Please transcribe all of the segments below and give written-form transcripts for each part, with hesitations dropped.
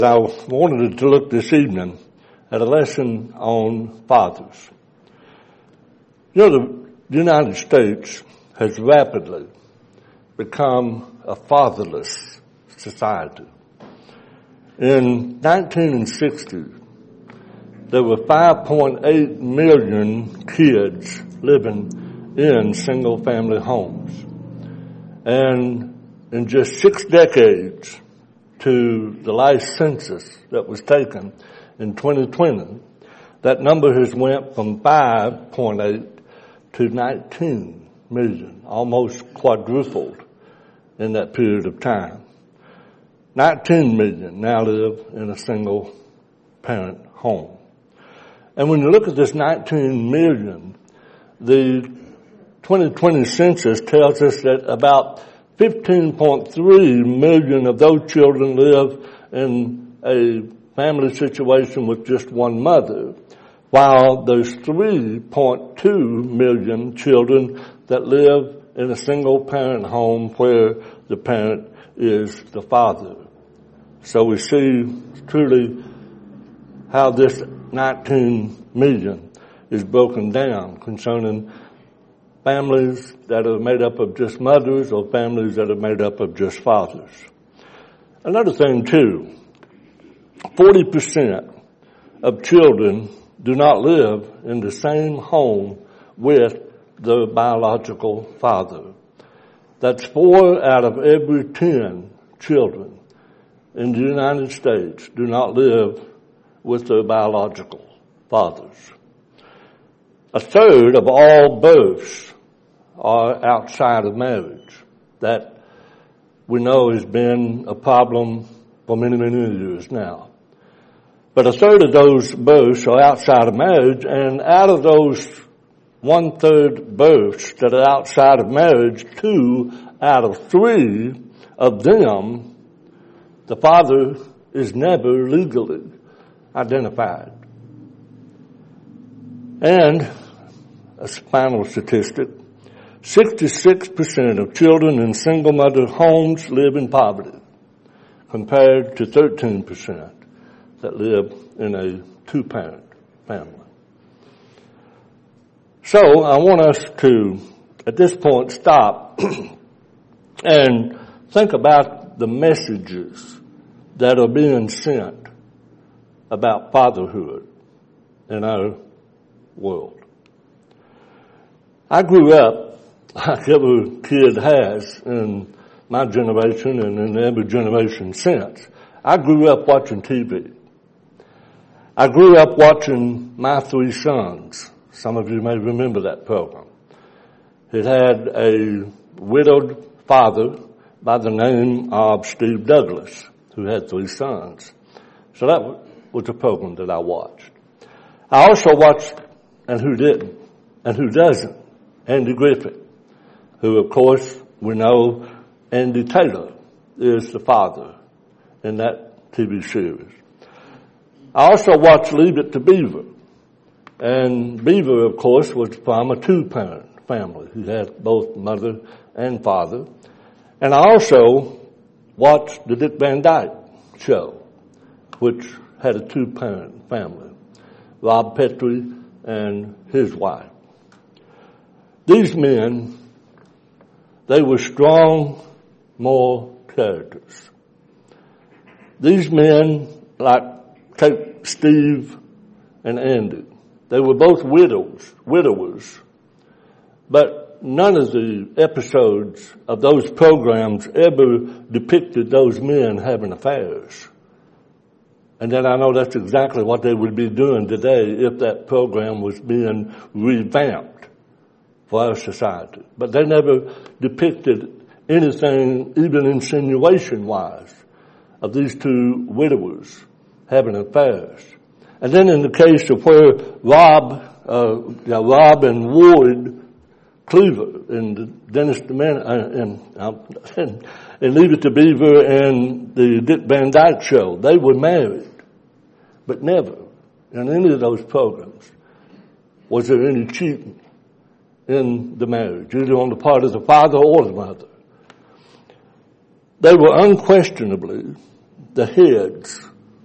I wanted to look this evening at a lesson on fathers. You know, the United States has rapidly become a fatherless society. In 1960, there were 5.8 million kids living in single-family homes. And in just 6 decades to the last census that was taken in 2020, that number has went from 5.8 to 19 million, almost quadrupled in that period of time. 19 million now live in a single parent home. And when you look at this 19 million, the 2020 census tells us that about 15.3 million of those children live in a family situation with just one mother, while there's 3.2 million children that live in a single parent home where the parent is the father. So we see truly how this 19 million is broken down concerning families that are made up of just mothers or families that are made up of just fathers. Another thing too, 40% of children do not live in the same home with their biological father. That's 4 out of every 10 children in the United States do not live with their biological fathers. A third of all births are outside of marriage. That we know has been a problem for many, many years now. But a third of those births are outside of marriage, and out of those 1/3 births that are outside of marriage, 2 out of 3 of them, the father is never legally identified. And a final statistic, 66% of children in single mother homes live in poverty, compared to 13% that live in a 2-parent family. So I want us to, at this point, stop and think about the messages that are being sent about fatherhood in our world. I grew up, like every kid has in my generation and in every generation since, I grew up watching TV. I grew up watching My 3 Sons. Some of you may remember that program. It had a widowed father by the name of Steve Douglas, who had 3 sons. So that was a program that I watched. I also watched, and who didn't, and who doesn't, Andy Griffith, who of course we know Andy Taylor is the father in that TV series. I also watched Leave It to Beaver. And Beaver, of course, was from a 2-parent family. He had both mother and father. And I also watched the Dick Van Dyke Show, which had a 2-parent family. Rob Petrie and his wife. These men, they were strong moral characters. These men, take Steve and Andy, they were both widowers, but none of the episodes of those programs ever depicted those men having affairs. And then I know that's exactly what they would be doing today if that program was being revamped for our society. But they never depicted anything, even insinuation-wise, of these 2 widowers having affairs. And then in the case of where Rob and Ward Cleaver and Dennis and Leave It to Beaver and the Dick Van Dyke Show, they were married, but never in any of those programs was there any cheating in the marriage, either on the part of the father or the mother. They were unquestionably the heads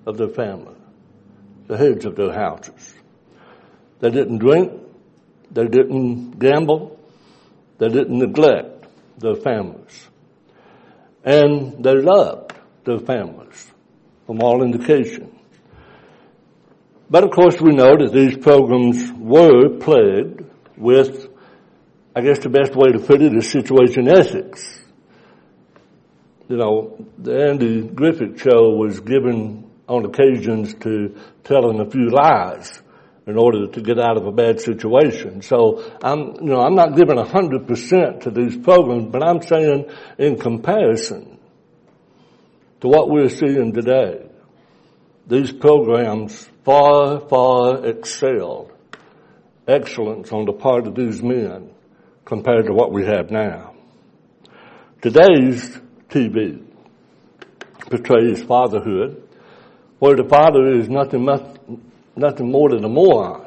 of their family, the heads of their houses. They didn't drink, they didn't gamble, they didn't neglect their families. And they loved their families, from all indication. But of course we know that these programs were plagued with, I guess the best way to put it is situation ethics. You know, the Andy Griffith Show was given on occasions to telling a few lies in order to get out of a bad situation. So I'm not giving 100% to these programs, but I'm saying in comparison to what we're seeing today, these programs far, far excelled excellence on the part of these men compared to what we have now. Today's TV portrays fatherhood, where the father is nothing more than a moron.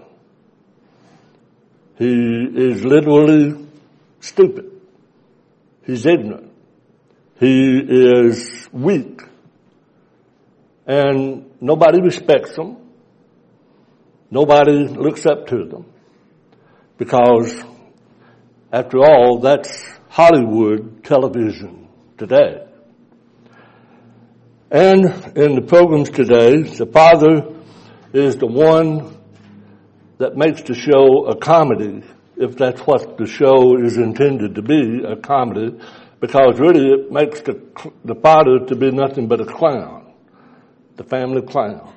He is literally stupid. He's ignorant. He is weak. And nobody respects them. Nobody looks up to them. Because, after all, that's Hollywood television today. And in the programs today, the father is the one that makes the show a comedy, if that's what the show is intended to be, a comedy, because really it makes the father to be nothing but a clown, the family clown.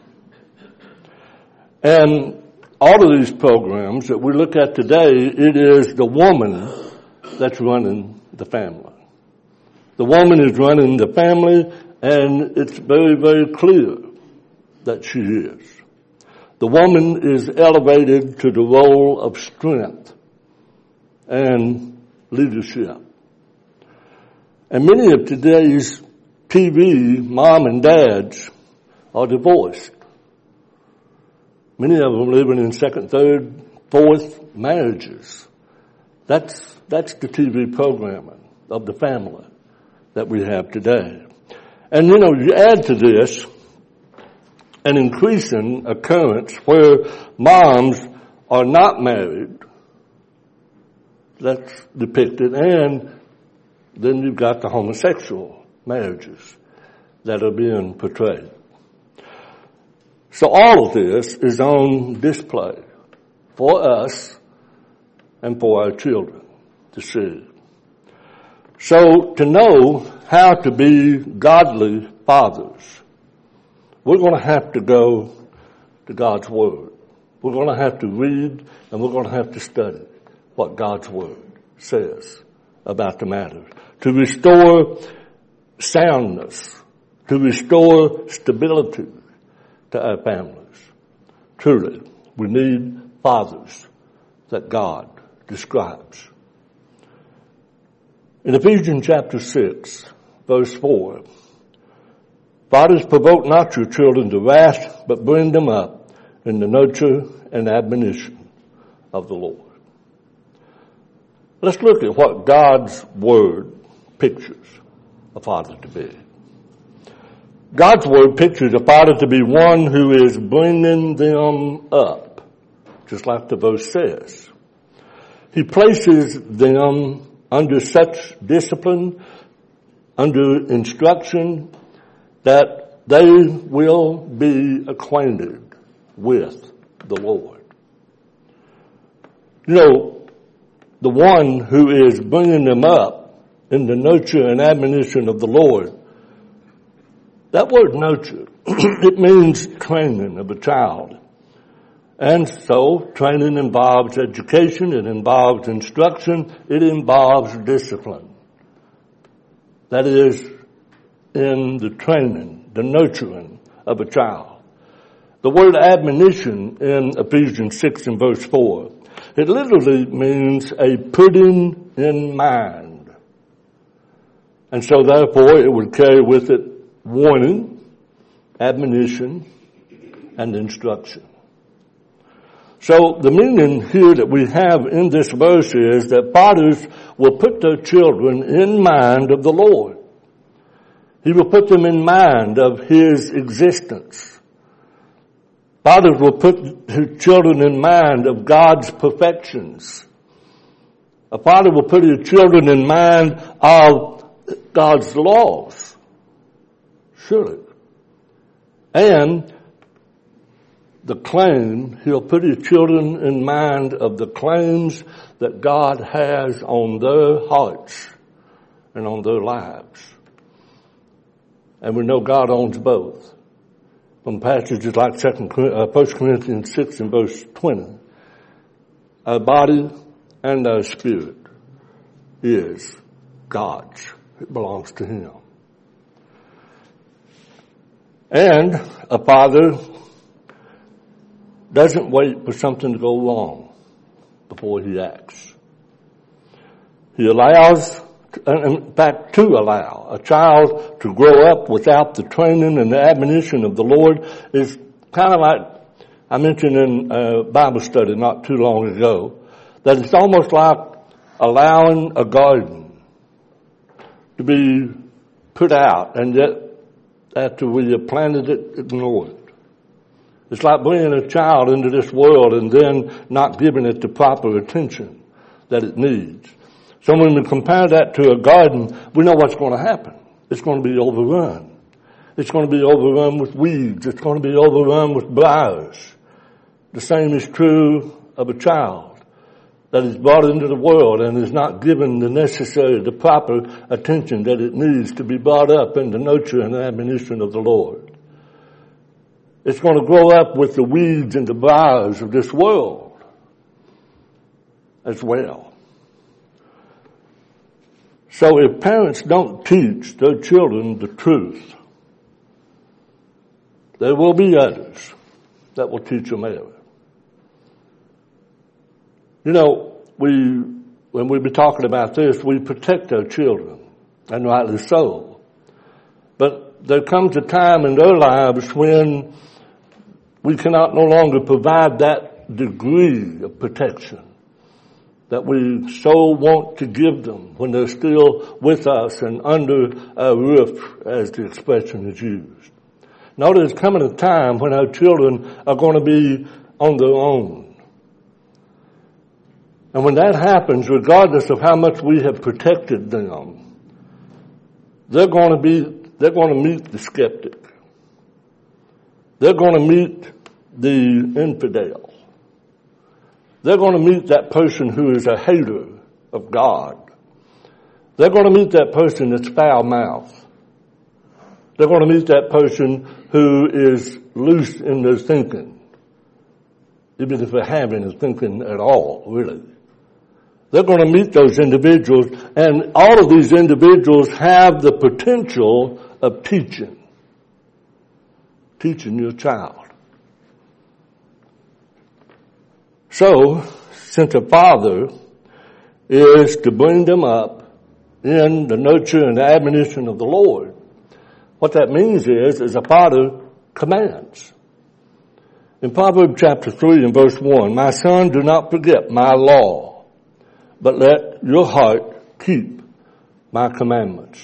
And all of these programs that we look at today, it is the woman that's running the family. The woman is running the family, and it's very, very clear that she is. The woman is elevated to the role of strength and leadership. And many of today's TV mom and dads are divorced. Many of them living in second, third, fourth marriages. That's the TV programming of the family that we have today. And you add to this an increasing occurrence where moms are not married. That's depicted. And then you've got the homosexual marriages that are being portrayed. So all of this is on display for us and for our children to see. So to know how to be godly fathers, we're going to have to go to God's Word. We're going to have to read and we're going to have to study what God's Word says about the matter. To restore soundness, to restore stability to our families. Truly, we need fathers that God describes. In Ephesians chapter 6, verse 4, fathers, provoke not your children to wrath, but bring them up in the nurture and admonition of the Lord. Let's look at what God's Word pictures a father to be. God's Word pictures a father to be one who is bringing them up, just like the verse says. He places them under such discipline, under instruction, that they will be acquainted with the Lord. The one who is bringing them up in the nurture and admonition of the Lord, that word nurture, it means training of a child. And so, training involves education, it involves instruction, it involves discipline. That is, in the training, the nurturing of a child. The word admonition in Ephesians 6 and verse 4, it literally means a putting in mind. And so therefore it would carry with it warning, admonition, and instruction. So the meaning here that we have in this verse is that fathers will put their children in mind of the Lord. He will put them in mind of His existence Fathers will put his children in mind of God's perfections. A father will put his children in mind of God's laws. Surely. And he'll put his children in mind of the claims that God has on their hearts and on their lives. And we know God owns both. From passages like 1 Corinthians 6 and verse 20. Our body and our spirit is God's. It belongs to Him. And a father doesn't wait for something to go wrong before he acts. He allows, in fact, to allow a child to grow up without the training and the admonition of the Lord is kind of like I mentioned in Bible study not too long ago, that it's almost like allowing a garden to be put out and yet after we have planted it, ignored. It's like bringing a child into this world and then not giving it the proper attention that it needs. So when we compare that to a garden, we know what's going to happen. It's going to be overrun. It's going to be overrun with weeds. It's going to be overrun with briars. The same is true of a child that is brought into the world and is not given the proper attention that it needs to be brought up in the nurture and admonition of the Lord. It's going to grow up with the weeds and the briars of this world as well. So if parents don't teach their children the truth, there will be others that will teach them error. You know, when we be talking about this, we protect our children, and rightly so. But there comes a time in their lives when we cannot no longer provide that degree of protection that we so want to give them when they're still with us and under our roof, as the expression is used. Now there's coming a time when our children are going to be on their own. And when that happens, regardless of how much we have protected them, they're going to meet the skeptic. They're going to meet the infidel. They're going to meet that person who is a hater of God. They're going to meet that person that's foul-mouthed. They're going to meet that person who is loose in their thinking, even if they have any thinking at all, really. They're going to meet those individuals, and all of these individuals have the potential of teaching your child. So, since a father is to bring them up in the nurture and the admonition of the Lord, what that means is a father commands. In Proverbs chapter 3 and verse 1, "My son, do not forget my law, but let your heart keep my commandments."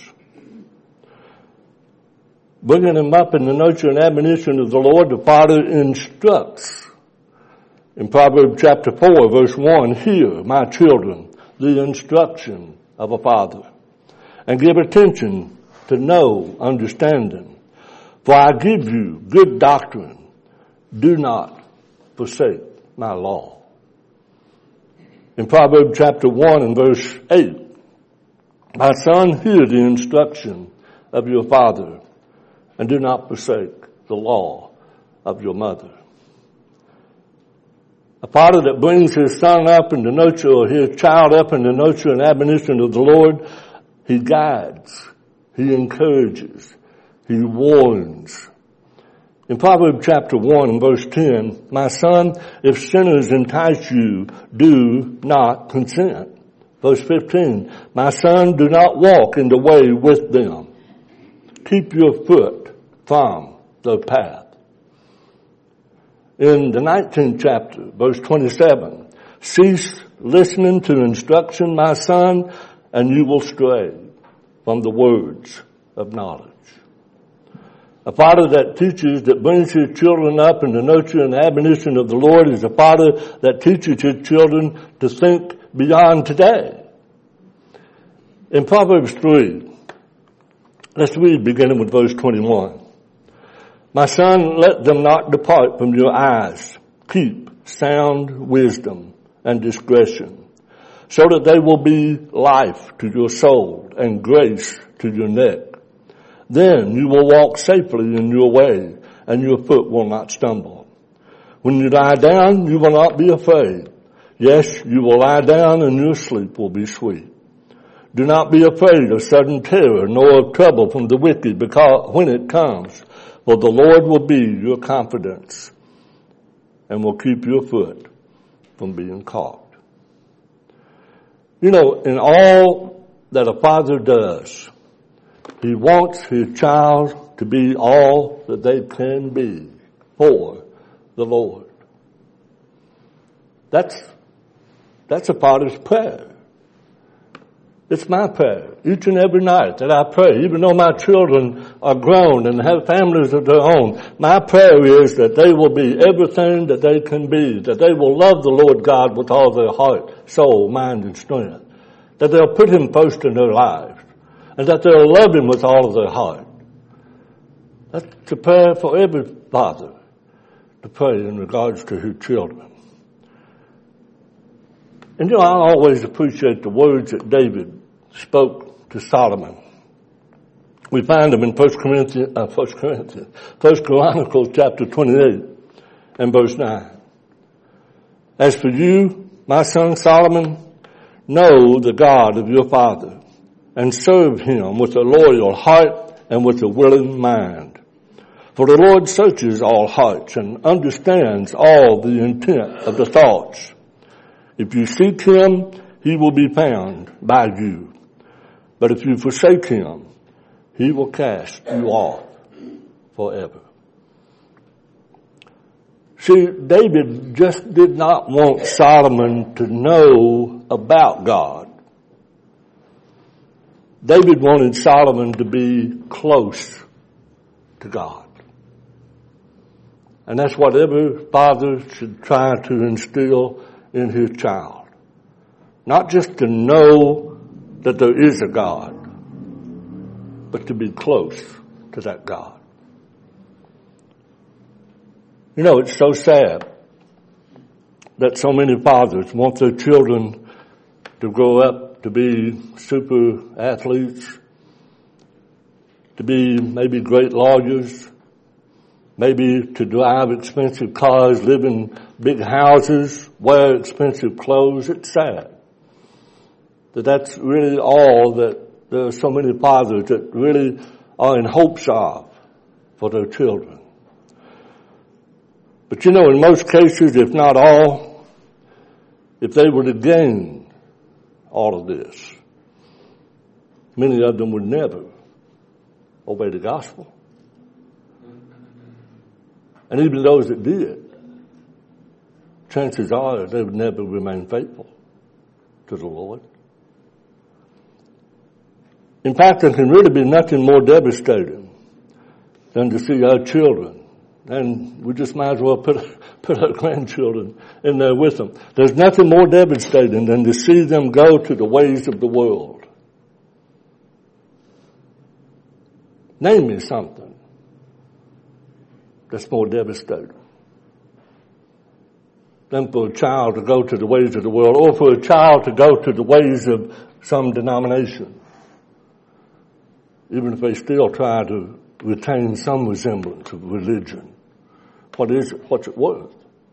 Bringing them up in the nurture and admonition of the Lord, the father instructs. In Proverbs chapter 4, verse 1, "Hear, my children, the instruction of a father, and give attention to know understanding. For I give you good doctrine. Do not forsake my law." In Proverbs chapter 1 and verse 8, "My son, hear the instruction of your father, and do not forsake the law of your mother." A father that brings his son up in the nurture, or his child up in the nurture and admonition of the Lord, he guides, he encourages, he warns. In Proverbs chapter 1 and verse 10, "My son, if sinners entice you, do not consent." Verse 15, "My son, do not walk in the way with them. Keep your foot from the path." In the 19th chapter, verse 27, "Cease listening to instruction, my son, and you will stray from the words of knowledge." A father that teaches, that brings his children up in the nurture and admonition of the Lord, is a father that teaches his children to think beyond today. In Proverbs 3, let's read beginning with verse 21. My son, let them not depart from your eyes. Keep sound wisdom and discretion, so that they will be life to your soul and grace to your neck. Then you will walk safely in your way, and your foot will not stumble. When you lie down, you will not be afraid. Yes, you will lie down, and your sleep will be sweet. Do not be afraid of sudden terror, nor of trouble from the wicked, because when it comes, for the Lord will be your confidence, and will keep your foot from being caught. You know, in all that a father does, he wants his child to be all that they can be for the Lord. That's a father's prayer. It's my prayer each and every night that I pray, even though my children are grown and have families of their own. My prayer is that they will be everything that they can be, that they will love the Lord God with all their heart, soul, mind, and strength, that they'll put him first in their lives, and that they'll love him with all of their heart. That's a prayer for every father to pray in regards to his children. And you know, I always appreciate the words that David spoke to Solomon. We find them in 1 Chronicles chapter 28 and verse 9. As for you, my son Solomon, know the God of your father, and serve him with a loyal heart and with a willing mind. For the Lord searches all hearts and understands all the intent of the thoughts. If you seek him, he will be found by you. But if you forsake him, he will cast you off forever. See, David just did not want Solomon to know about God. David wanted Solomon to be close to God. And that's what every father should try to instill in his child. Not just to know that there is a God, but to be close to that God. You know, it's so sad that so many fathers want their children to grow up to be super athletes, to be maybe great lawyers, maybe to drive expensive cars, live in big houses, wear expensive clothes. It's sad that that's really all that there are so many fathers that really are in hopes of for their children. But you know, in most cases, if not all, if they were to gain all of this, many of them would never obey the gospel. And even those that did, chances are they would never remain faithful to the Lord. In fact, there can really be nothing more devastating than to see our children, and we just might as well put our grandchildren in there with them. There's nothing more devastating than to see them go to the ways of the world. Name me something that's more devastating than for a child to go to the ways of the world, or for a child to go to the ways of some denomination, even if they still try to retain some resemblance of religion. What is it? What's it worth?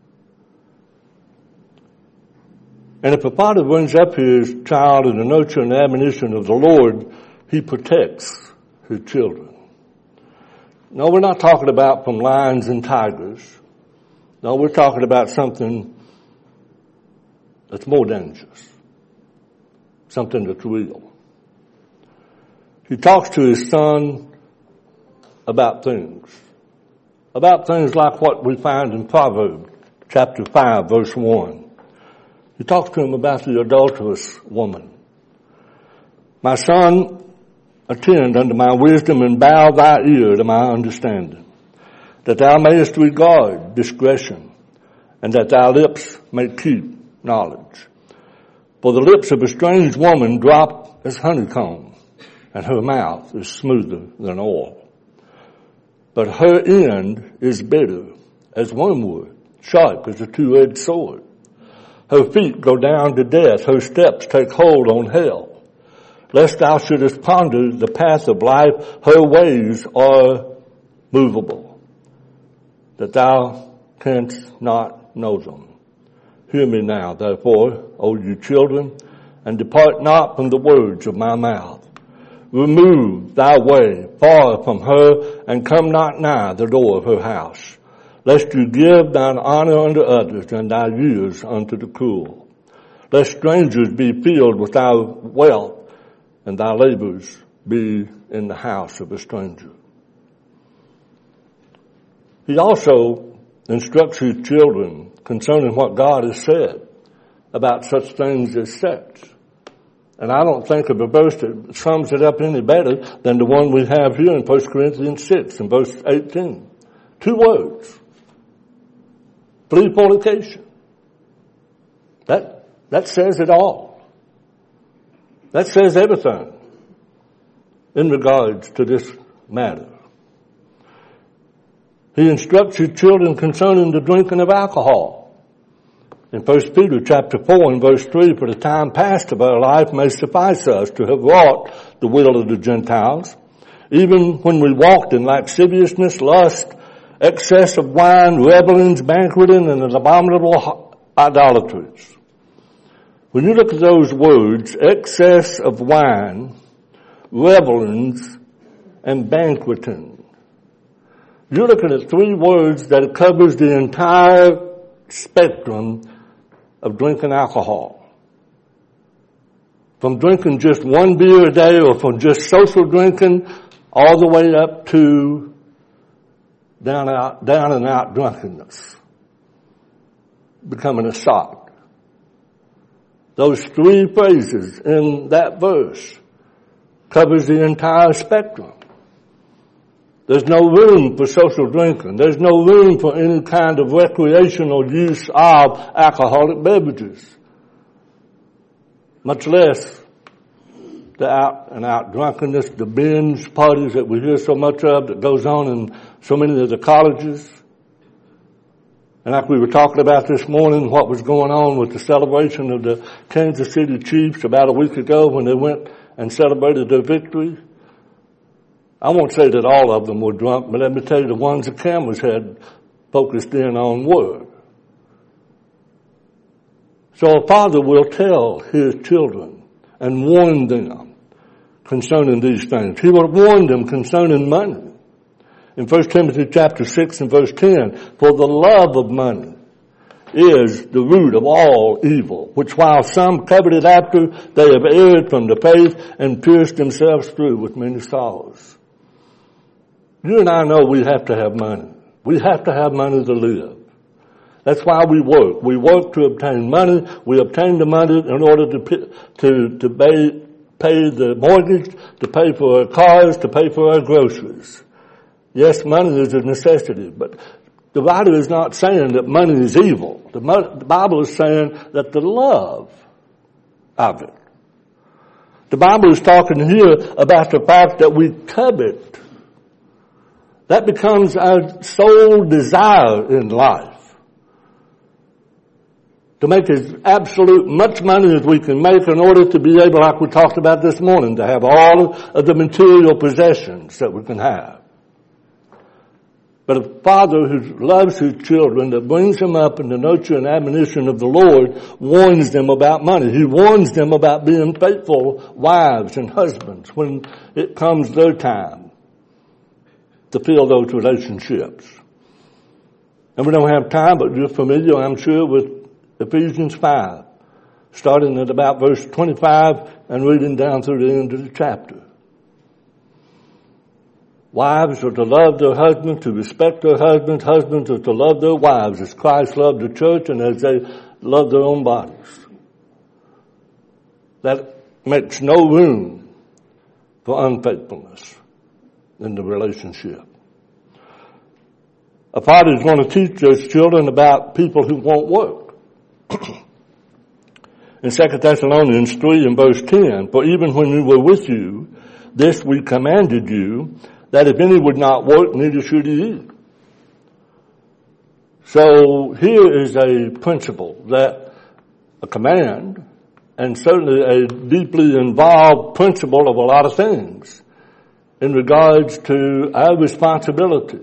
And if a father brings up his child in the nurture and admonition of the Lord, he protects his children. No, we're not talking about from lions and tigers. No, we're talking about something that's more dangerous. Something that's real. He talks to his son about things like what we find in Proverbs chapter 5, verse 1. He talks to him about the adulterous woman. My son, attend unto my wisdom and bow thy ear to my understanding, that thou mayest regard discretion, and that thy lips may keep knowledge. For the lips of a strange woman drop as honeycomb, and her mouth is smoother than oil. But her end is bitter as wormwood, sharp as a two-edged sword. Her feet go down to death, her steps take hold on hell. Lest thou shouldest ponder the path of life, her ways are movable, that thou canst not know them. Hear me now, therefore, O you children, and depart not from the words of my mouth. Remove thy way far from her, and come not nigh the door of her house, lest you give thine honor unto others, and thy years unto the cruel. Lest strangers be filled with thy wealth, and thy labors be in the house of a stranger. He also instructs his children concerning what God has said about such things as sex. And I don't think of a verse that sums it up any better than the one we have here in 1 Corinthians 6 and verse 18. 2 words. Flee fornication. That says it all. That says everything in regards to this matter. He instructs his children concerning the drinking of alcohol. In 1 Peter chapter 4 and verse 3, for the time past of our life may suffice us to have wrought the will of the Gentiles, even when we walked in lasciviousness, lust, excess of wine, revelings, banqueting, and abominable idolatries. When you look at those words, excess of wine, revelings, and banqueting, you're looking at 3 words that covers the entire spectrum of drinking alcohol. From drinking just 1 beer a day, or from just social drinking, all the way up to down and out drunkenness, becoming a sot. Those 3 phrases in that verse covers the entire spectrum. There's no room for social drinking. There's no room for any kind of recreational use of alcoholic beverages, much less the out-and-out drunkenness, the binge parties that we hear so much of that goes on in so many of the colleges. And like we were talking about this morning, what was going on with the celebration of the Kansas City Chiefs about a week ago when they went and celebrated their victory. I won't say that all of them were drunk, but let me tell you, the ones the cameras had focused in on were. So a father will tell his children and warn them concerning these things. He will warn them concerning money. In 1 Timothy chapter 6 and verse 10, for the love of money is the root of all evil, which while some coveted after, they have erred from the faith and pierced themselves through with many sorrows. You and I know we have to have money. We have to have money to live. That's why we work. We work to obtain money. We obtain the money in order to pay the mortgage, to pay for our cars, to pay for our groceries. Yes, money is a necessity, but the Bible is not saying that money is evil. The Bible is saying that the love of it. The Bible is talking here about the fact that we covet. That becomes our sole desire in life. To make as absolute much money as we can make in order to be able, like we talked about this morning, to have all of the material possessions that we can have. But a father who loves his children, that brings them up in the nurture and admonition of the Lord, warns them about money. He warns them about being faithful wives and husbands when it comes their time to fill those relationships. And we don't have time, but you're familiar, I'm sure, with Ephesians 5, starting at about verse 25 and reading down through the end of the chapter. Wives are to love their husbands, to respect their husbands. Husbands are to love their wives as Christ loved the church and as they love their own bodies. That makes no room for unfaithfulness in the relationship. A father is going to teach those children about people who won't work. In 2 Thessalonians 3 and verse 10, for even when we were with you, this we commanded you, that if any would not work, neither should he eat. So here is a principle, that a command, and certainly a deeply involved principle of a lot of things in regards to our responsibility.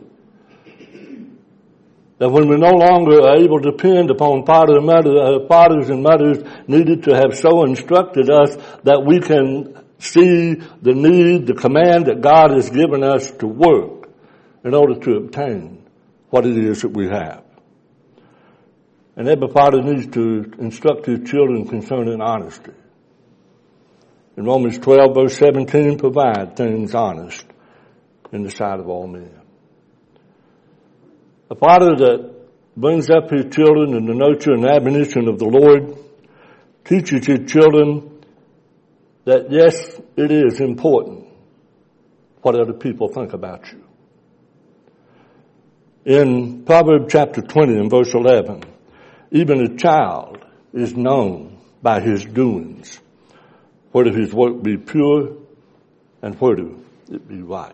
That when we no longer are able to depend upon fathers and mothers needed to have so instructed us that we can see the need, the command that God has given us to work in order to obtain what it is that we have. And every father needs to instruct his children concerning honesty. In Romans 12 verse 17, provide things honest in the sight of all men. A father that brings up his children in the nurture and admonition of the Lord teaches his children that yes, it is important what other people think about you. In Proverbs chapter 20 and verse 11, even a child is known by his doings, whether his work be pure and whether it be right.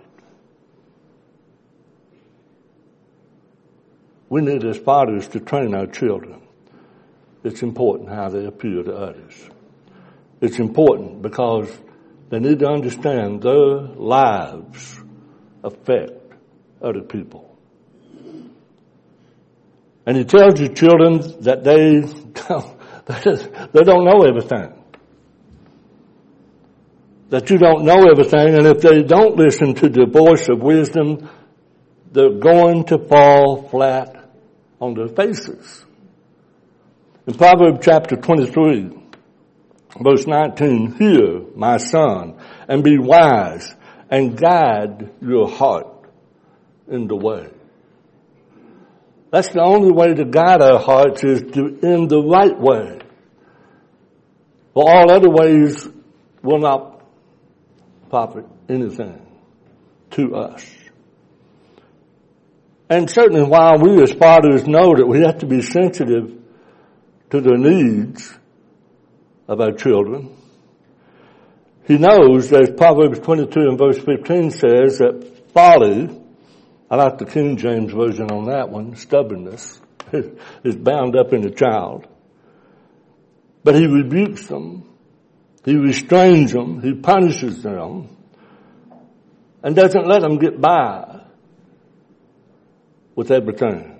We need as fathers to train our children. It's important how they appear to others. It's important because they need to understand their lives affect other people. And he tells his children that they don't know everything. That you don't know everything, and if they don't listen to the voice of wisdom, they're going to fall flat on their faces. In Proverbs chapter 23, verse 19, hear, my son, and be wise, and guide your heart in the way. That's the only way to guide our hearts, is in the right way. For all other ways will not profit anything to us. And certainly while we as fathers know that we have to be sensitive to the needs of our children, he knows, as Proverbs 22 and verse 15 says, that folly, I like the King James Version on that one, stubbornness, is bound up in the child. But he rebukes them, he restrains them, he punishes them, and doesn't let them get by with everything.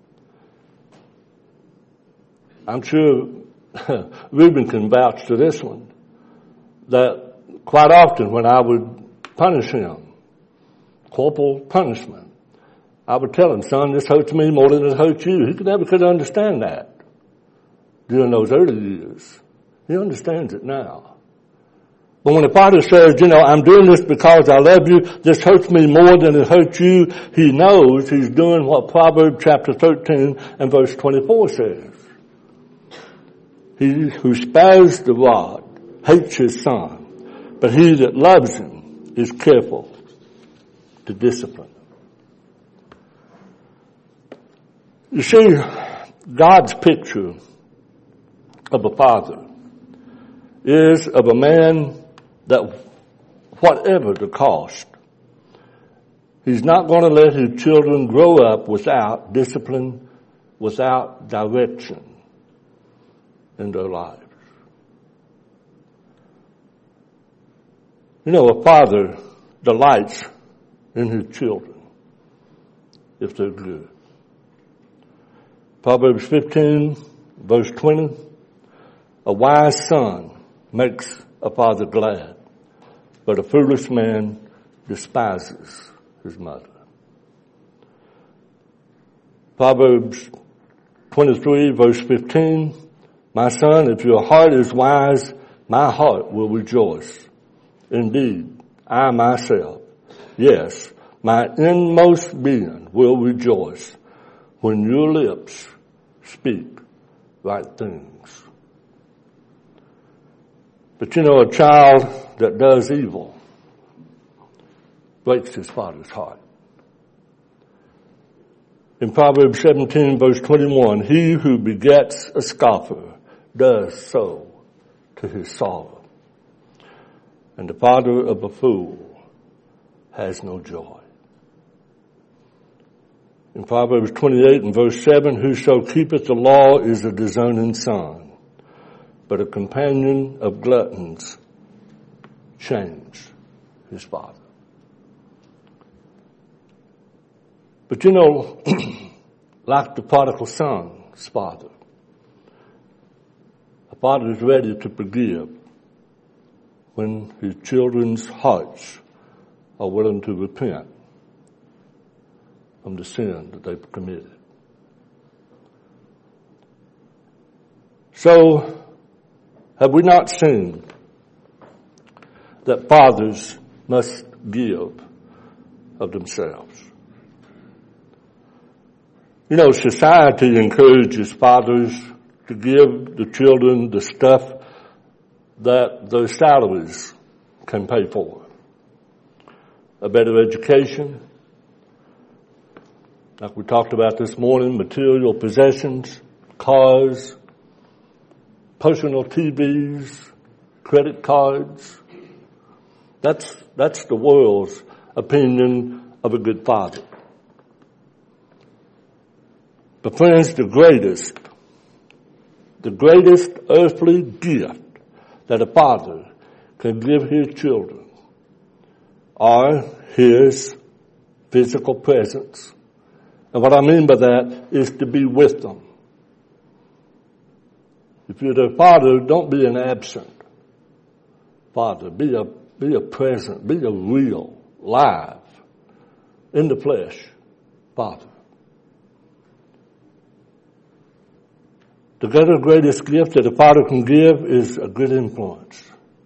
I'm sure Reuben can vouch to this one, that quite often when I would punish him, corporal punishment, I would tell him, son, this hurts me more than it hurts you. He never could understand that during those early years. He understands it now. But when a father says, I'm doing this because I love you, this hurts me more than it hurts you, he knows he's doing what Proverbs chapter 13 and verse 24 says. He who spares the rod hates his son, but he that loves him is careful to discipline. You see, God's picture of a father is of a man that whatever the cost, he's not going to let his children grow up without discipline, without direction in their lives. A father delights in his children if they're good. Proverbs 15, verse 20, a wise son makes a father glad, but a foolish man despises his mother. Proverbs 23, verse 15, my son, if your heart is wise, my heart will rejoice. Indeed, I myself, yes, my inmost being will rejoice when your lips speak right things. But a child that does evil breaks his father's heart. In Proverbs 17, verse 21, he who begets a scoffer does so to his sorrow, and the father of a fool has no joy. In Proverbs 28 and verse 7, whoso keepeth the law is a discerning son, but a companion of gluttons shames his father. But you know, like the prodigal son's father, a father is ready to forgive when his children's hearts are willing to repent from the sin that they've committed. So, have we not seen that fathers must give of themselves? You know, society encourages fathers to give the children the stuff that their salaries can pay for. A better education, like we talked about this morning, material possessions, cars, personal TVs, credit cards. That's the world's opinion of a good father. But friends, the greatest earthly gift that a father can give his children are his physical presence. And what I mean by that is to be with them. If you're their father, don't be an absent father. Be a present, be a real, live, in the flesh father. The greatest gift that a father can give is a good influence.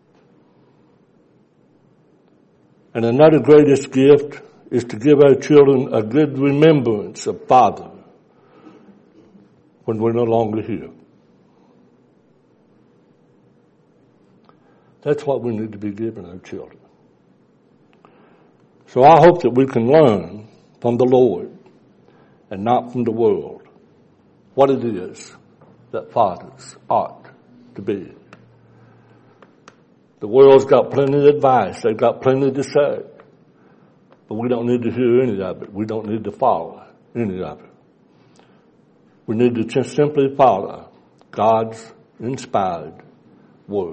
And another greatest gift is to give our children a good remembrance of Father when we're no longer here. That's what we need to be giving our children. So I hope that we can learn from the Lord and not from the world what it is that fathers ought to be. The world's got plenty of advice. They've got plenty to say. But we don't need to hear any of it. We don't need to follow any of it. We need to just simply follow God's inspired word.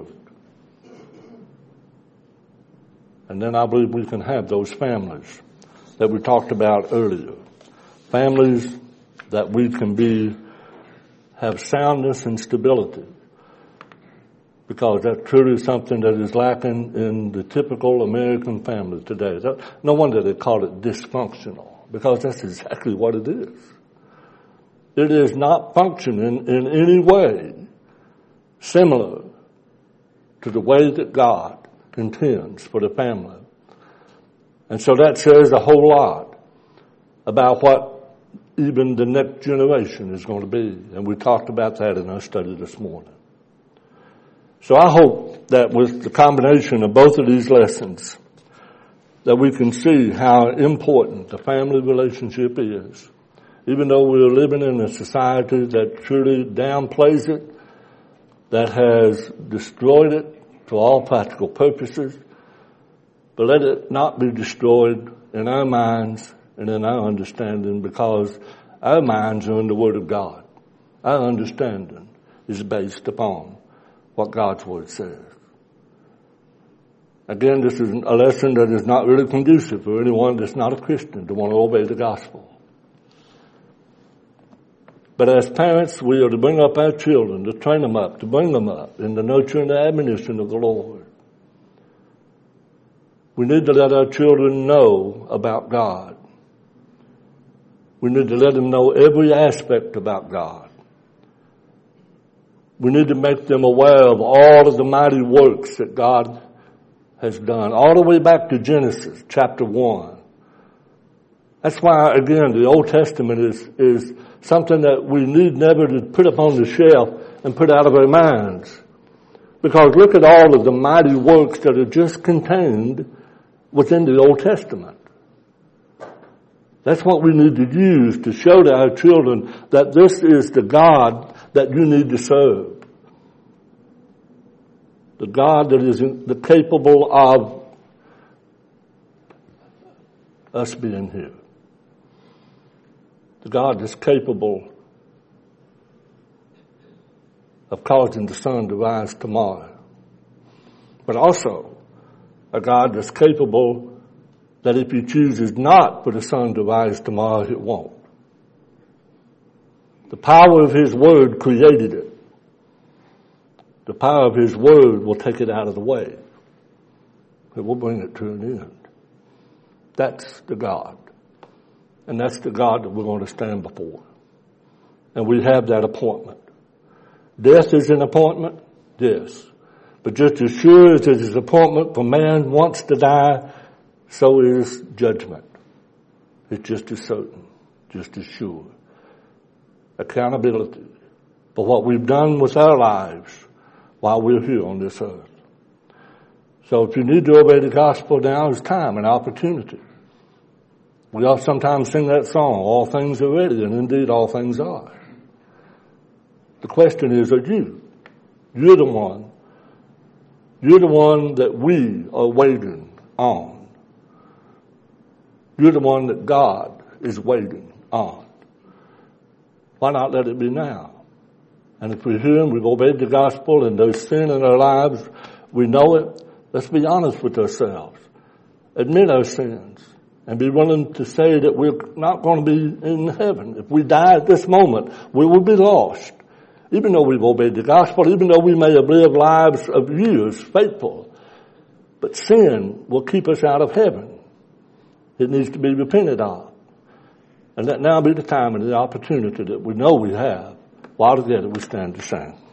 And then I believe we can have those families that we talked about earlier. Families that we can have soundness and stability. Because that's truly something that is lacking in the typical American family today. No wonder they call it dysfunctional, because that's exactly what it is. It is not functioning in any way similar to the way that God intends for the family. And so that says a whole lot about what even the next generation is going to be. And we talked about that in our study this morning. So I hope that with the combination of both of these lessons, that we can see how important the family relationship is. Even though we're living in a society that truly downplays it, that has destroyed it to all practical purposes, but let it not be destroyed in our minds and in our understanding, because our minds are in the Word of God. Our understanding is based upon what God's Word says. Again, this is a lesson that is not really conducive for anyone that's not a Christian to want to obey the gospel. But as parents, we are to bring up our children, to train them up, to bring them up in the nurture and the admonition of the Lord. We need to let our children know about God. We need to let them know every aspect about God. We need to make them aware of all of the mighty works that God has done, all the way back to Genesis chapter 1. That's why, again, the Old Testament is something that we need never to put upon the shelf and put out of our minds. Because look at all of the mighty works that are just contained within the Old Testament. That's what we need to use to show to our children that this is the God that you need to serve. The God that is capable of us being here. The God that's capable of causing the sun to rise tomorrow. But also a God that's capable that if he chooses not for the sun to rise tomorrow, it won't. The power of his word created it. The power of his word will take it out of the way. It will bring it to an end. That's the God. And that's the God that we're going to stand before. And we have that appointment. Death is an appointment, yes. But just as sure as it is an appointment for man wants to die, so is judgment. It's just as certain, just as sure. Accountability for what we've done with our lives while we're here on this earth. So if you need to obey the gospel, now is time and opportunity. We all sometimes sing that song, all things are ready, and indeed all things are. The question is, are you? You're the one that we are waiting on. You're the one that God is waiting on. Why not let it be now? And if we're here and we've obeyed the gospel and there's sin in our lives, we know it, let's be honest with ourselves. Admit our sins and be willing to say that we're not going to be in heaven. If we die at this moment, we will be lost. Even though we've obeyed the gospel, even though we may have lived lives of years faithful. But sin will keep us out of heaven. It needs to be repented of. And let now be the time and the opportunity that we know we have while together we stand to sing.